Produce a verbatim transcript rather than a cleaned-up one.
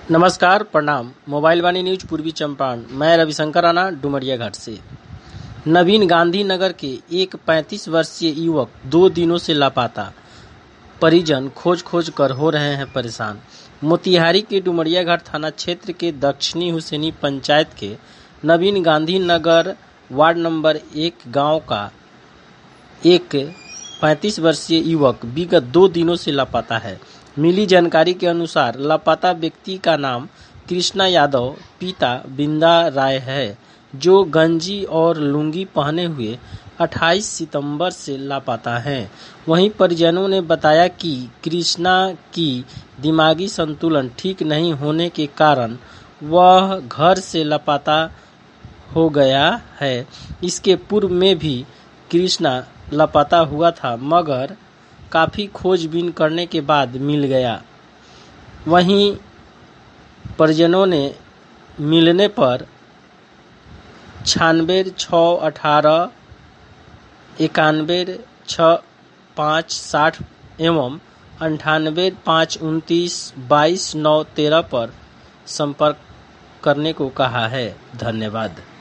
नमस्कार, प्रणाम। मोबाइल वाणी न्यूज पूर्वी चंपारण, मैं रविशंकर राणा, डुमरिया घाट से। नवीन गांधी नगर के एक पैंतीस वर्षीय युवक दो दिनों से लापता, परिजन खोज खोज कर हो रहे हैं परेशान। मोतिहारी के डुमरिया घाट थाना क्षेत्र के दक्षिणी हुसैनी पंचायत के नवीन गांधी नगर वार्ड नंबर एक गांव का एक पैंतीस वर्षीय युवक विगत दो दिनों से लापता है। मिली जानकारी के अनुसार लापता व्यक्ति का नाम कृष्णा यादव, पिता बिंदा राय है, जो गंजी और लुंगी पहने हुए अट्ठाईस सितंबर से लापता हैं। वहीं परिजनों ने बताया कि कृष्णा की दिमागी संतुलन ठीक नहीं होने के कारण वह घर से लापता हो गया है। इसके पूर्व में भी कृष्णा लापता हुआ था, मगर काफी खोजबीन करने के बाद मिल गया। वहीं परिजनों ने मिलने पर छियानवे छः अठारह इक्यानवे छः पाँच साठ एवं अंठानवे पाँच उनतीस बाईस नौ तेरह पर संपर्क करने को कहा है। धन्यवाद।